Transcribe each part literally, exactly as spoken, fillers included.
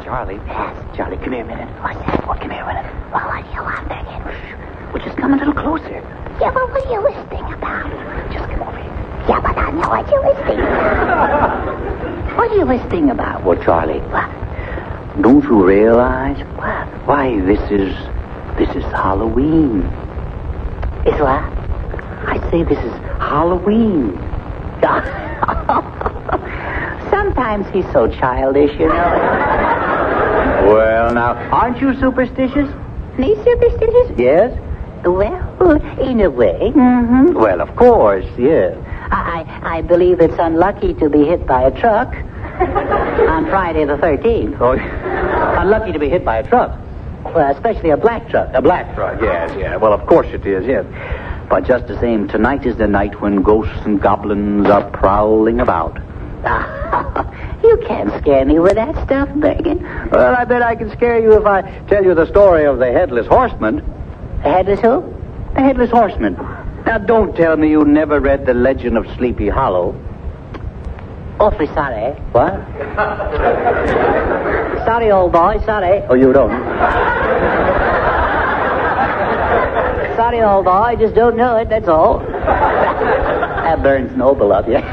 Charlie. Yes. Charlie, come here a minute. What's that? What, come here a minute. Well, what do you want, Megan? Well, just come a little closer. Yeah, but what are you listening about? Just come over here. Yeah, but I know what you're listening about. What are you listening about? Well, Charlie. What? Don't you realize? What? Why, this is... This is Halloween. Is what? I say this is Halloween. Sometimes he's so childish, you know. Well, now, aren't you superstitious? Me superstitious? Yes. Well, in a way. Mm-hmm. Well, of course, yes. I, I believe it's unlucky to be hit by a truck on Friday the thirteenth. Oh, unlucky to be hit by a truck. Well, especially a black truck. A black truck, yes, yeah. Well, of course it is, yes. But just the same, tonight is the night when ghosts and goblins are prowling about. You can't scare me with that stuff, Megan. Well, I bet I can scare you if I tell you the story of the Headless Horseman. The Headless who? The Headless Horseman. Now, don't tell me you never read the Legend of Sleepy Hollow. Awfully sorry. What? Sorry, old boy, sorry. Oh, you don't? Sorry, old boy, I just don't know it, that's all. That burns Noble up, yeah.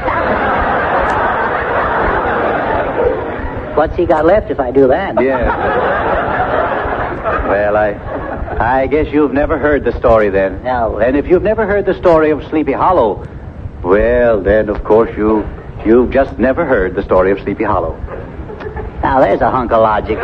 What's he got left if I do that? Yeah. Well, I... I guess you've never heard the story then. No. And if you've never heard the story of Sleepy Hollow, well, then, of course, you, you've just never heard the story of Sleepy Hollow. Now, there's a hunk of logic.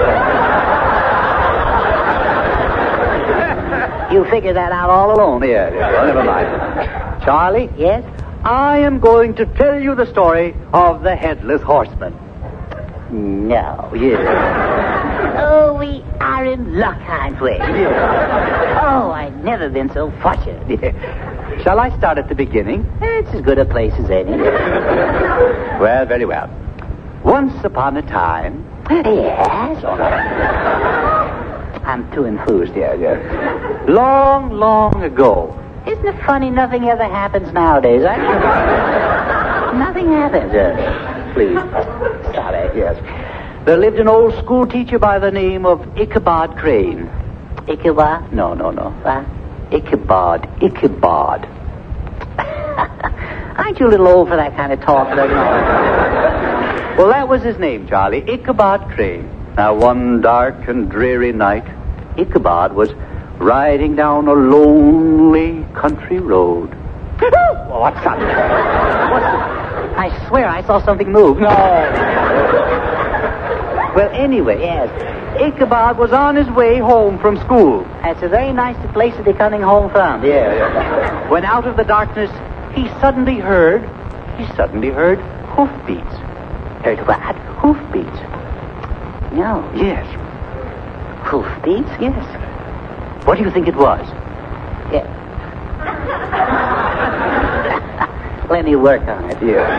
You figured that out all alone. Yeah, yeah. Well, never mind. Charlie? Yes? I am going to tell you the story of the Headless Horseman. No. Yes. Oh, we are in luck, aren't we? Yeah. Oh, I've never been so fortunate. Yeah. Shall I start at the beginning? It's as good a place as any. Well, very well. Once upon a time... Yes? All right. I'm too enthused, yeah, yeah. Long, long ago. Isn't it funny nothing ever happens nowadays? I... Nothing happens. Yes. Please. Sorry, yes. There lived an old school teacher by the name of Ichabod Crane. Ichabod? No, no, no. What? Ichabod. Ichabod. Aren't you a little old for that kind of talk? Don't you? Well, that was his name, Charlie. Ichabod Crane. Now, one dark and dreary night, Ichabod was riding down a lonely country road. Well, what's that? What's that? I swear I saw something move. No. Well, anyway, Yes. Ichabod was on his way home from school. That's a very nice place to be coming home from. Yeah, yeah. When out of the darkness, he suddenly heard, he suddenly heard hoofbeats. Heard what? Hoofbeats. No. Yes. Hoofbeats? Yes. What do you think it was? Yeah. Let me work on it. Yeah.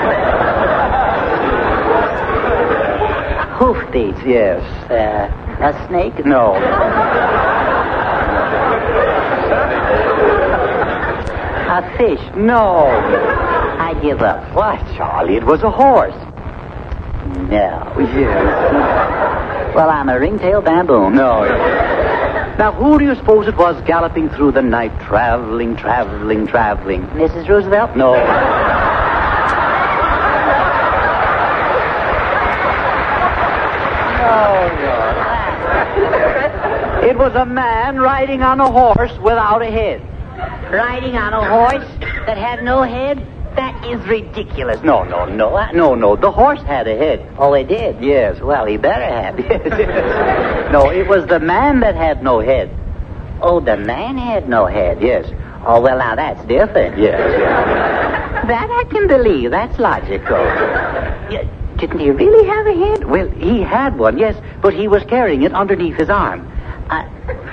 Hoofbeats. Yes. Uh, a snake? No. A fish? No. I give up. Why, Charlie, it was a horse. No. Yes. Well, I'm a ringtail baboon. No. Now, who do you suppose it was galloping through the night, traveling, traveling, traveling? Missus Roosevelt? No. It was a man riding on a horse without a head. Riding on a horse that had no head? That is ridiculous. No, no, no. Uh, No, no. The horse had a head. Oh, it did? Yes. Well, he better have. No, it was the man that had no head. Oh, the man had no head. Yes. Oh, well, now that's different. Yes. That I can believe. That's logical. Yeah, didn't he really have a head? Well, he had one, yes, but he was carrying it underneath his arm. Uh,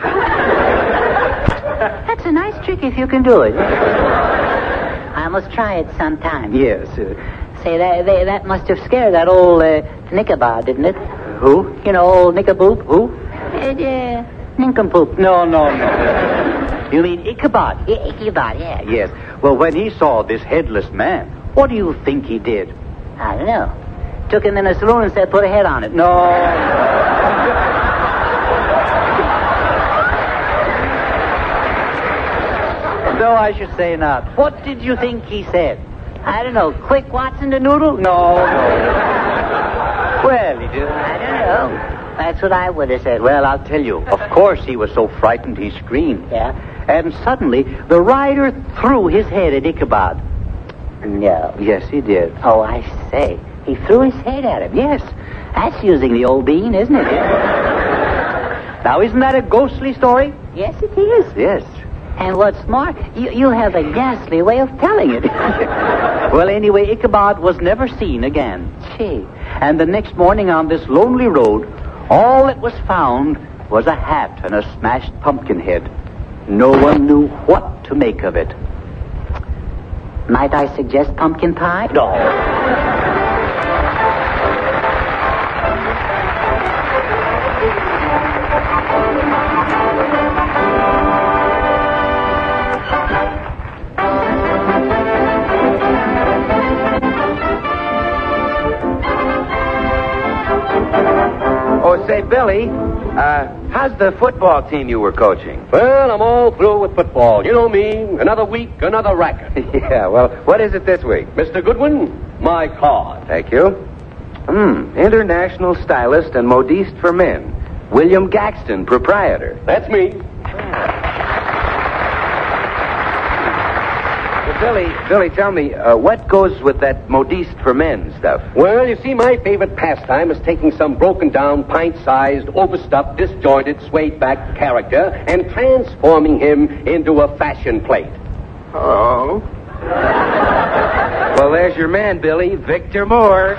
that's a nice trick if you can do it. I must try it sometime. Yes. Uh, Say, that they, that must have scared that old uh, Nickabod, didn't it? who? You know, old Nickaboop. Who? Uh, uh, Nincompoop. No, no, no. You mean Ichabod? Yeah, Ichabod, yeah. Yes. Well, when he saw this headless man, what do you think he did? I don't know. Took him in a saloon and said, put a head on it. No. No, I should say not. What did you think he said? I don't know. Quick, Watson, the noodle? No, no. Well, he did. I don't know. That's what I would have said. Well, I'll tell you. Of course, he was so frightened he screamed. Yeah? And suddenly, the rider threw his head at Ichabod. No. Yes, he did. Oh, I say. He threw his head at him. Yes. That's using the old bean, isn't it? Now, isn't that a ghostly story? Yes, it is. Yes. And what's more, you, you have a ghastly way of telling it. Well, anyway, Ichabod was never seen again. Gee. And the next morning on this lonely road, all that was found was a hat and a smashed pumpkin head. No one knew what to make of it. Might I suggest pumpkin pie? No. Oh, say, Billy, uh, how's the football team you were coaching? Well, I'm all through with football. You know me. Another week, another racket. Yeah, well, what is it this week? Mister Goodwin, my card. Thank you. Hmm, international stylist and modiste for men. William Gaxton, proprietor. That's me. Well, Billy, Billy, tell me, uh, what goes with that modiste for men stuff? Well, you see, my favorite pastime is taking some broken-down, pint-sized, overstuffed, disjointed, swayed-back character and transforming him into a fashion plate. Oh. Well, there's your man, Billy, Victor Moore.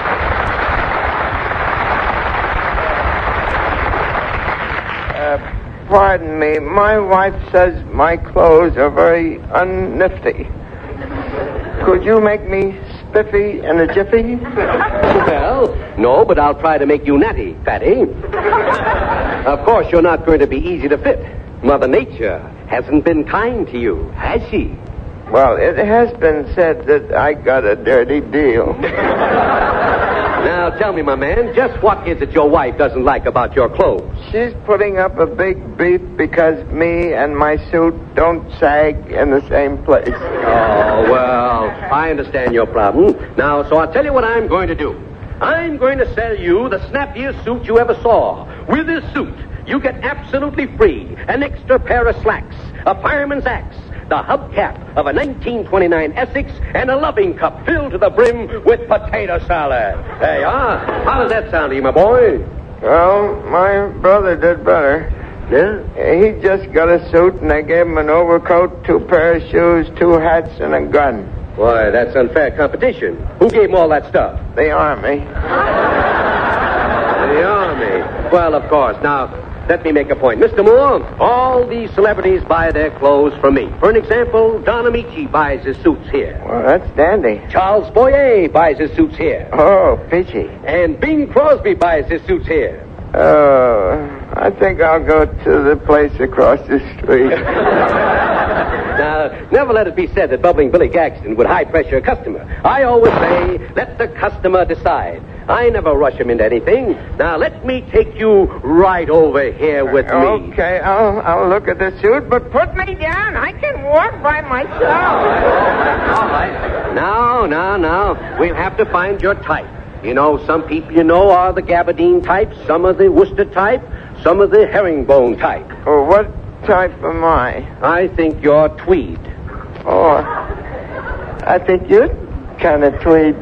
Pardon me, my wife says my clothes are very unnifty. Could you make me spiffy in a jiffy? Well, no, but I'll try to make you natty, fatty. Of course, you're not going to be easy to fit. Mother Nature hasn't been kind to you, has she? Well, it has been said that I got a dirty deal. Now, tell me, my man, just what is it your wife doesn't like about your clothes? She's putting up a big beef because me and my suit don't sag in the same place. Oh, well, I understand your problem. Now, so I'll tell you what I'm going to do. I'm going to sell you the snappiest suit you ever saw. With this suit, you get absolutely free an extra pair of slacks, a fireman's axe, the hubcap of a nineteen twenty-nine Essex, and a loving cup filled to the brim with potato salad. There you are. How does that sound to you, my boy? Well, my brother did better. Yeah? He just got a suit, and they gave him an overcoat, two pair of shoes, two hats, and a gun. Why, that's unfair competition. Who gave him all that stuff? The Army. The Army. Well, of course. Now, let me make a point. Mister Moore, all these celebrities buy their clothes from me. For an example, Don Amici buys his suits here. Well, that's dandy. Charles Boyer buys his suits here. Oh, peachy. And Bing Crosby buys his suits here. Oh, I think I'll go to the place across the street. Now, never let it be said that Bubbling Billy Gaxton would high-pressure a customer. I always say, let the customer decide. I never rush him into anything. Now, let me take you right over here with me. Okay, I'll, I'll look at the suit, but put me down. I can walk by myself. All right. Now, now, now, we'll have to find your type. You know, some people you know are the gabardine type, some are the Worcester type, some are the herringbone type. Oh, what type am I? I think you're tweed. Oh, I think you're kind of tweed.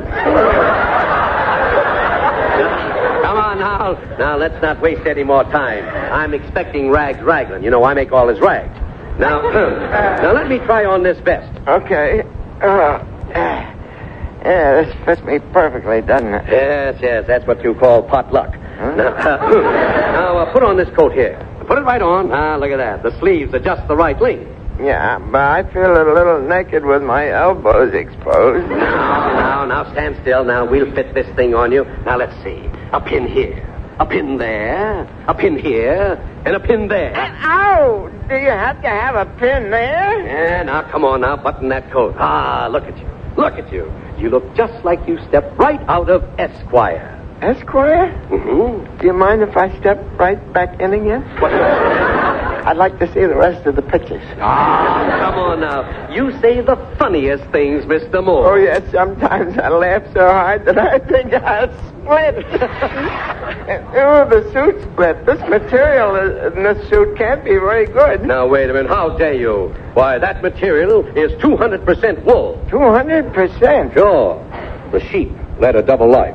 Come on now. Now, let's not waste any more time. I'm expecting Rags Raglan. You know, I make all his rags. Now, now let me try on this vest. Okay. Uh, yeah, this fits me perfectly, doesn't it? Yes, yes, that's what you call pot luck. Huh? Now, uh, now uh, put on this coat here. Put it right on. Ah, look at that. The sleeves are just the right length. Yeah, but I feel a little naked with my elbows exposed. Now, now, now, stand still. Now, we'll fit this thing on you. Now, let's see. A pin here, a pin there, a pin here, and a pin there. And, oh, do you have to have a pin there? Yeah, now, come on now, button that coat. Ah, look at you. Look at you. You look just like you stepped right out of Esquire. Esquire? Mm-hmm. Do you mind if I step right back in again? What? I'd like to see the rest of the pictures. Ah, come on now. You say the funniest things, Mister Moore. Oh, yes, sometimes I laugh so hard that I think I'll split. Oh, the suit split. This material in this suit can't be very good. Now, wait a minute. How dare you? Why, that material is two hundred percent wool. two hundred percent? Sure. The sheep led a double life.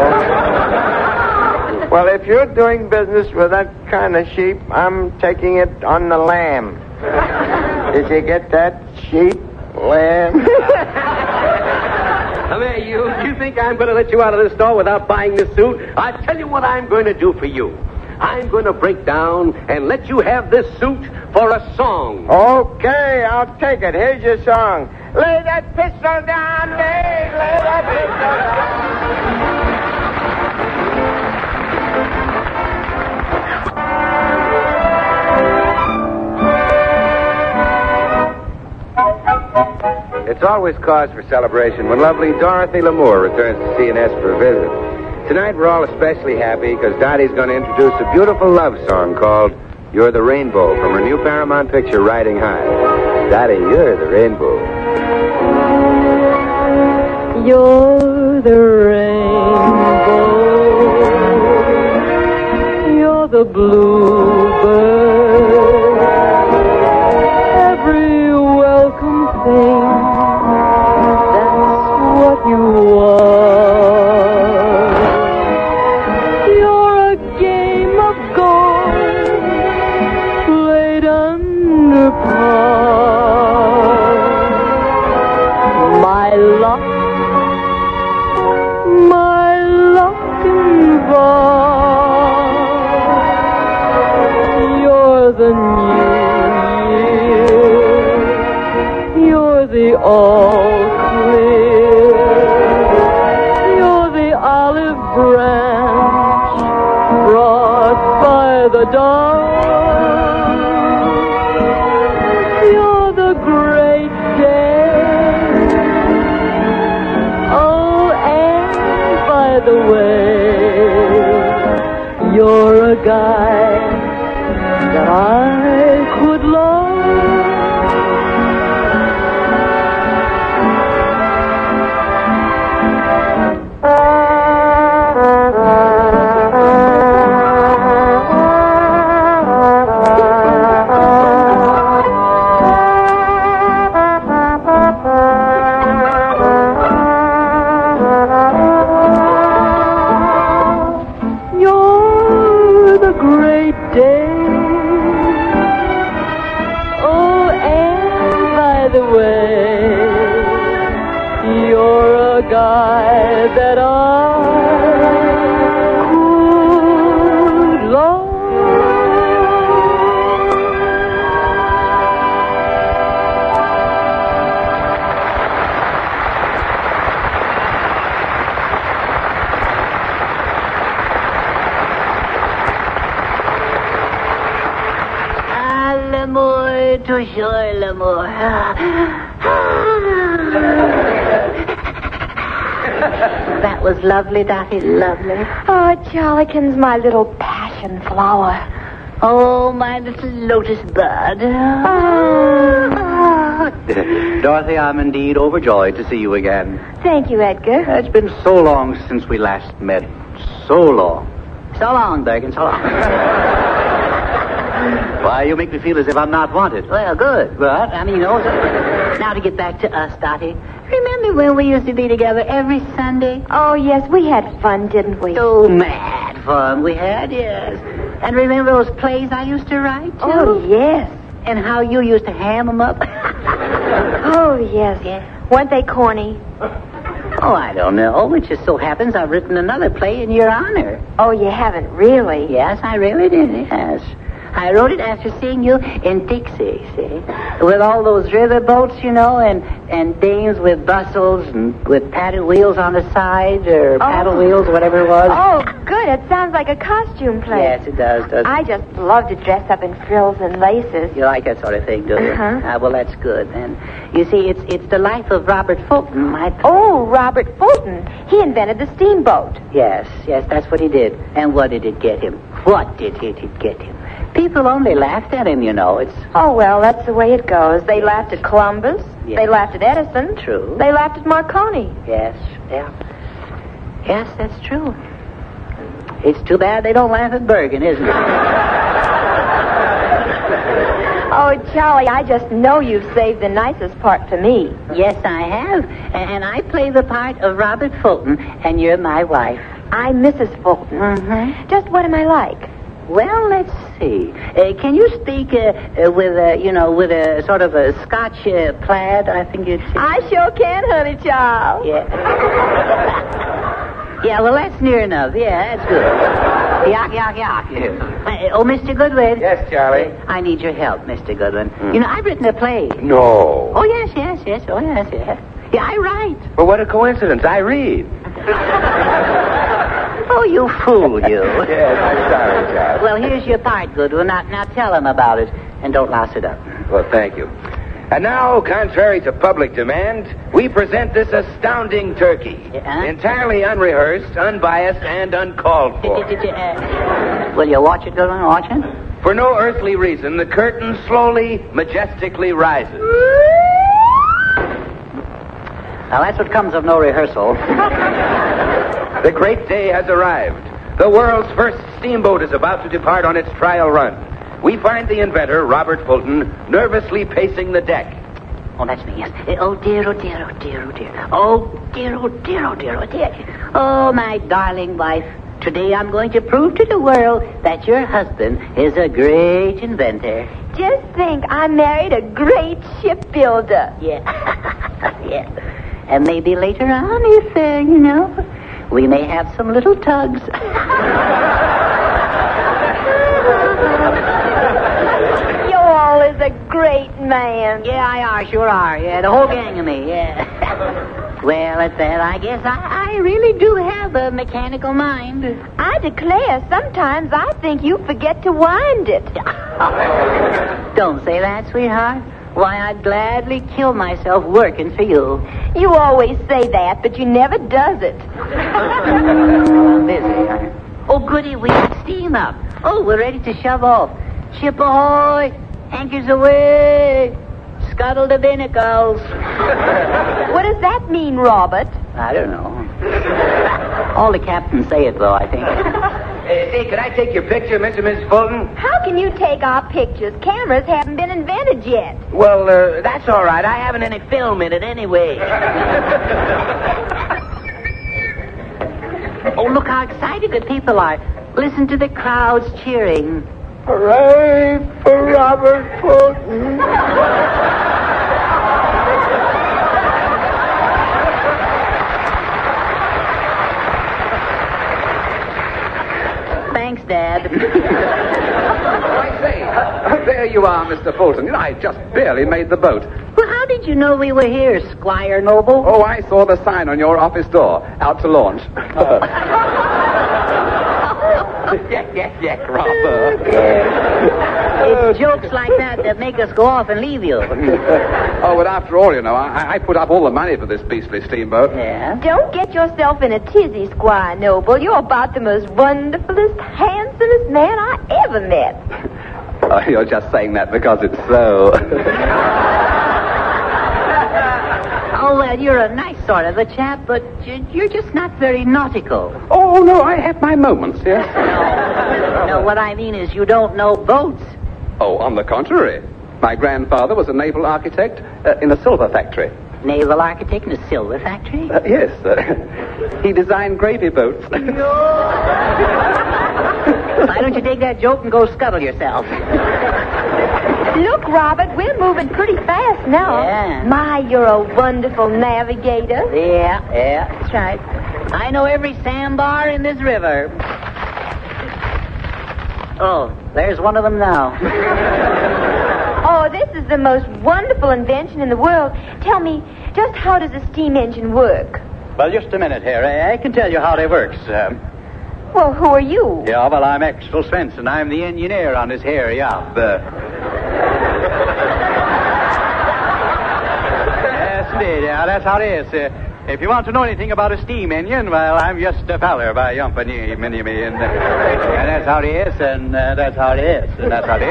Well, if you're doing business with that kind of sheep, I'm taking it on the lamb. Did you get that, sheep? Lamb? I mean, you, you think I'm going to let you out of this store without buying this suit? I tell you what I'm going to do for you. I'm going to break down and let you have this suit for a song. Okay, I'll take it. Here's your song. Lay that pistol down, babe. Lay that pistol down. It's always cause for celebration when lovely Dorothy Lamour returns to C and S for a visit. Tonight we're all especially happy because Dottie's going to introduce a beautiful love song called You're the Rainbow from her new Paramount picture, Riding High. Dottie, you're the rainbow. You're the rainbow. You're the bluebird. Every welcome thing. That's what you are. You're a game of gold played under par. My luck. My luck and bar. You're the new year. You're the all clear. You're the olive branch brought by the dawn. You're the great day. Oh, and by the way, you're a guy that I could love. You're the great day. Oh, and by the way, you're a guy that I could love. Ah, l'amour, toujours l'amour. That was lovely, Dottie, lovely. Oh, Charlikins, my little passion flower. Oh, my little lotus bud. Ah. Dorothy, I'm indeed overjoyed to see you again. Thank you, Edgar. It's been so long since we last met. So long. So long, Bergen, so long. Why, you make me feel as if I'm not wanted. Well, good. But, I mean, you know, now to get back to us, Dottie. Remember when we used to be together every Sunday? Oh, yes, we had fun, didn't we? Oh, mad fun we had, yes. And remember those plays I used to write, too? Oh, yes. And how you used to ham them up? Oh, yes. Yeah. Weren't they corny? Oh, I don't know. It just so happens I've written another play in your honor. Oh, you haven't really? Yes, I really did, yes. I wrote it after seeing you in Dixie, see? With all those river boats, you know, and, and dames with bustles and with paddle wheels on the side, or paddle Oh. wheels, whatever it was. Oh, good. It sounds like a costume play. Yes, it does, does. I just love to dress up in frills and laces. You like that sort of thing, do you? Uh-huh. Ah, well, that's good. And you see, it's it's the life of Robert Fulton. My Oh, Robert Fulton. He invented the steamboat. Yes, yes, that's what he did. And what did it get him? What did it, it get him? People only laughed at him, you know. It's Oh, well, that's the way it goes. They laughed at Columbus. Yes. They laughed at Edison. True. They laughed at Marconi. Yes, yeah. Yes, that's true. It's too bad they don't laugh at Bergen, isn't it? Oh, Charlie, I just know you've saved the nicest part for me. Yes, I have. And I play the part of Robert Fulton, and you're my wife. I'm Missus Fulton. Mm-hmm. Just what am I like? Well, let's see. Uh, can you speak uh, uh, with a, you know, with a sort of a Scotch uh, plaid? I think you'd say. I sure can, honey child. Yeah. Yeah, well, that's near enough. Yeah, that's good. Yuck, yuck, yuck. Uh, oh, Mister Goodwin. Yes, Charlie? Uh, I need your help, Mister Goodwin. You know, I've written a play. No. Oh, yes, yes, yes. Oh, yes, yes. Yeah, I write. Well, what a coincidence. I read. Oh, you fool, you. Yes, I'm sorry, Charlie. Well, here's your part, Goodwin. Now, now tell him about it, and don't louse it up. Well, thank you. And now, contrary to public demand, we present this astounding turkey. Yeah? Entirely unrehearsed, unbiased, and uncalled for. Uh, will you watch it, Goodwin? Watch it? For no earthly reason, the curtain slowly, majestically rises. Now, that's what comes of no rehearsal. The great day has arrived. The world's first steamboat is about to depart on its trial run. We find the inventor, Robert Fulton, nervously pacing the deck. Oh, that's me, yes. Uh, Oh, dear, oh, dear, oh, dear, oh, dear. Oh, dear, oh, dear, oh, dear, oh, dear. Oh, my darling wife, today I'm going to prove to the world that your husband is a great inventor. Just think, I married a great shipbuilder. Yeah. Yeah. And maybe later on, if, uh, you know, we may have some little tugs. You all is a great man. Yeah, I are, sure are. Yeah, the whole gang of me, yeah. Well, at that, I guess I, I really do have a mechanical mind. I declare, sometimes I think you forget to wind it. Don't say that, sweetheart. Why, I'd gladly kill myself working for you. You always say that, but you never does it. I'm busy, huh? Oh, goody, we got steam up. Oh, we're ready to shove off. Ship ahoy! Anchors away! Scuttle the binnacles. What does that mean, Robert? I don't know. All the captains say it, though, I think. Hey, say, could I take your picture, Mister and Missus Fulton? How can you take our pictures? Cameras haven't been invented yet. Well, uh, that's all right. I haven't any film in it anyway. Oh, look how excited the people are. Listen to the crowds cheering. Hooray for Robert Fulton. Thanks, Dad. I say, there you are, Mister Fulton. I just barely made the boat. Well, how did you know we were here, Squire Noble? Oh, I saw the sign on your office door. Out to launch. Yak, yak, yak, Robert. It's jokes like that that make us go off and leave you. Oh, but after all, you know, I, I put up all the money for this beastly steamboat. Yeah? Don't get yourself in a tizzy, Squire Noble. You're about the most wonderfulest, handsomest man I ever met. Oh, you're just saying that because it's so. Oh, well, you're a nice sort of a chap, but you- you're just not very nautical. Oh, no, I have my moments, yes. No, no, what I mean is you don't know boats. Oh, on the contrary. My grandfather was a naval architect uh, in a silver factory. Naval architect in a silver factory? Uh, yes, uh, he designed gravy boats. Why don't you take that joke and go scuttle yourself? Look, Robert, we're moving pretty fast now. Yeah. My, you're a wonderful navigator. Yeah, yeah, that's right. I know every sandbar in this river. Oh, there's one of them now. Oh, this is the most wonderful invention in the world. Tell me, just how does a steam engine work? Well, just a minute here. I, I can tell you how they works. Um, Well, who are you? yeah, well, I'm Axel Svensson. I'm the engineer on this here yacht. Uh, yes, indeed. Yeah, that's how it is. Uh, If you want to know anything about a steam engine, well, I'm just a feller by Yumpany, mini me, and, uh, and that's how it is, and uh, that's how it is, and that's how it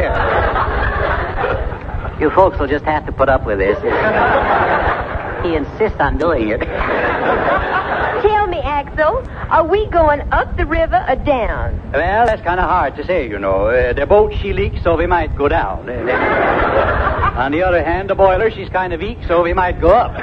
is. You folks will just have to put up with this. He insists on doing it. Tell me, Axel, are we going up the river or down? Well, that's kind of hard to say, you know. Uh, the boat, she leaks, so we might go down. Uh, on the other hand, the boiler, she's kind of weak, so we might go up.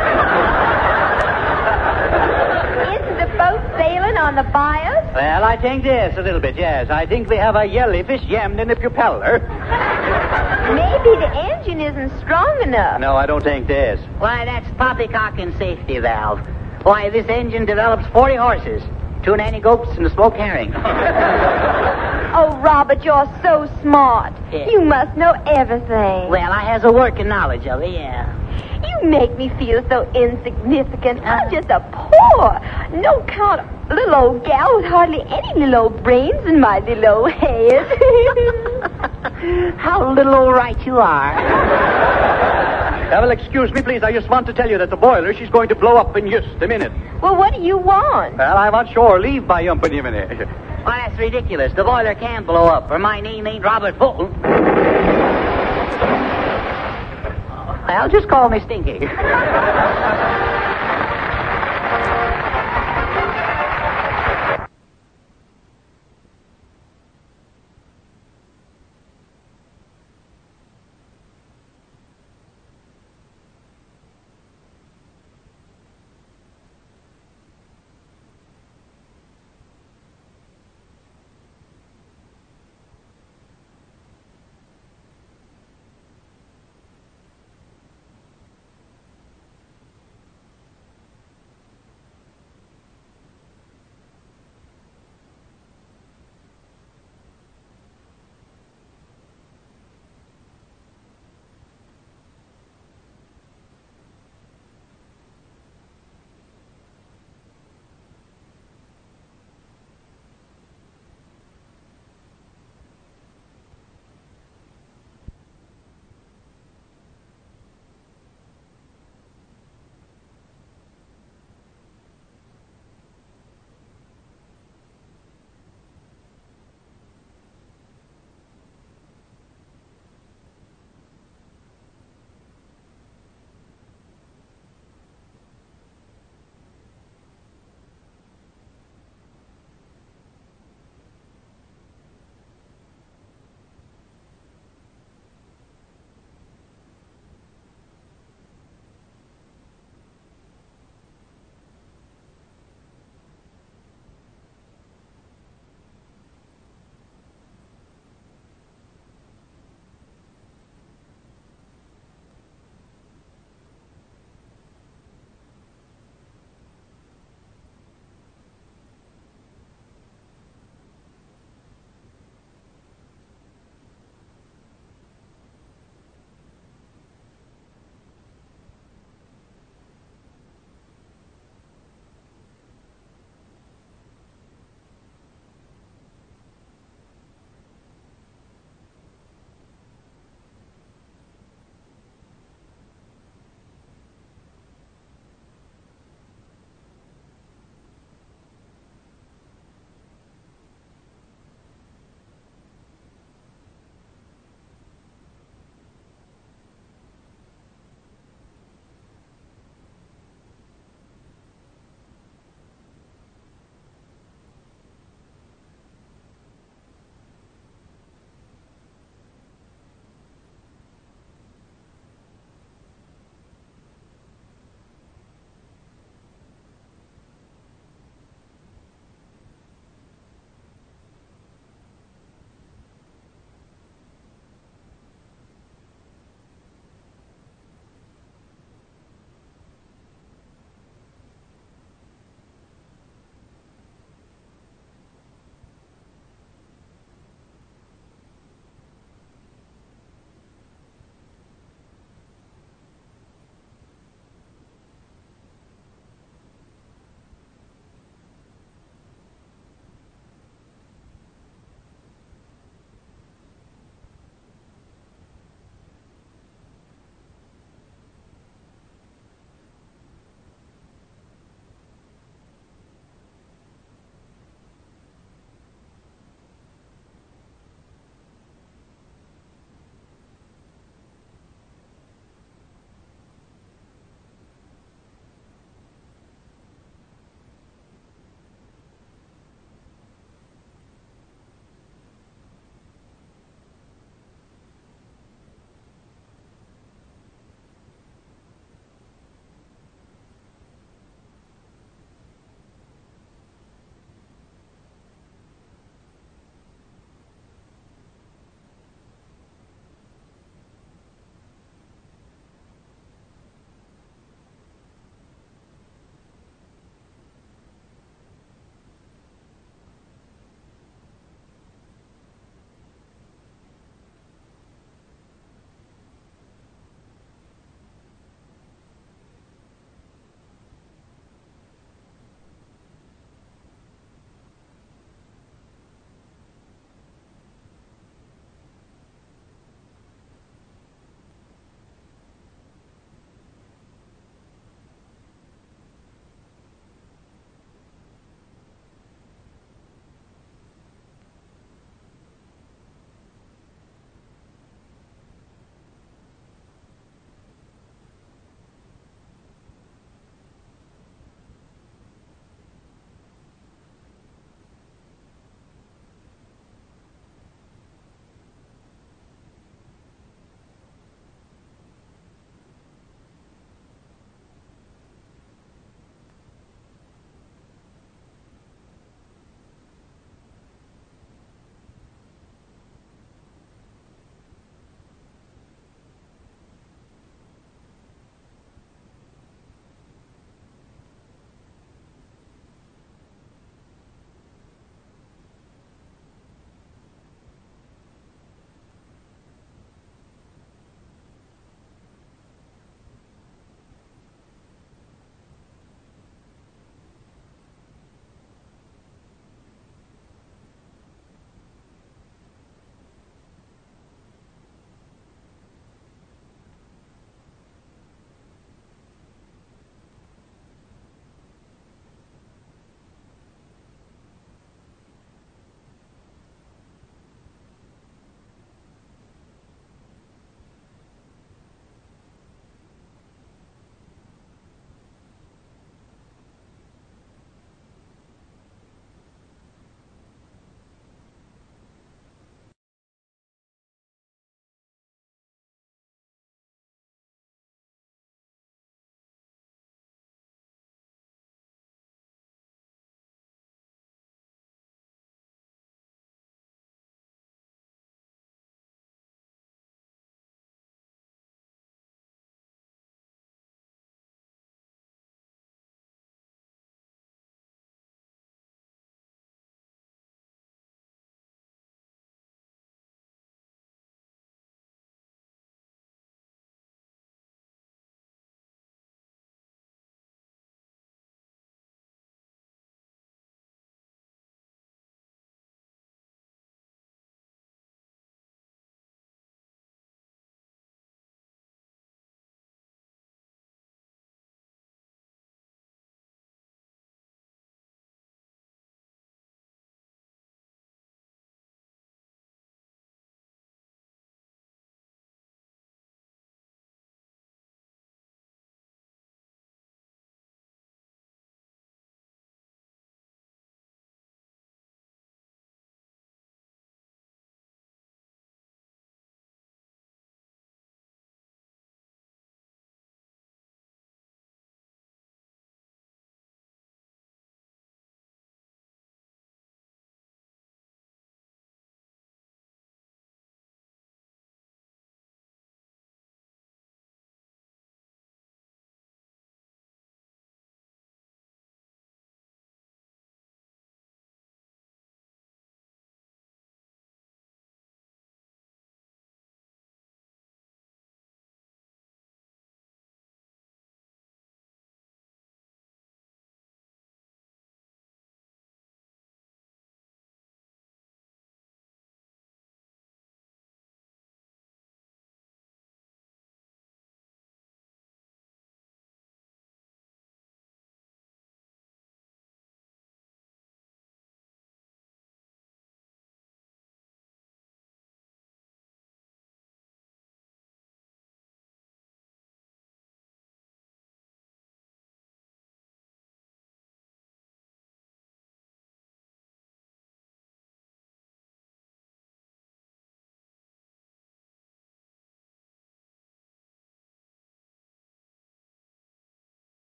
Isn't the boat sailing on the bias? Well, I think this a little bit, yes. I think we have a jellyfish jammed in the propeller. Maybe the engine isn't strong enough. No, I don't think this. Why, that's poppycock and safety valve. Why, this engine develops forty horses, two nanny goats, and a smoked herring. Oh, Robert, you're so smart. Yeah. You must know everything. Well, I has a working knowledge of it, yeah. You make me feel so insignificant. I'm just a poor, no count little old gal with hardly any little old brains in my little old head. How little old right you are. Uh, well, excuse me, please. I just want to tell you that the boiler, she's going to blow up in just a minute. Well, what do you want? Well, I want shore leave by Yumpany minute. Why, that's ridiculous. The boiler can blow up, or my name ain't Robert Fulton. Well, just call me Stinky.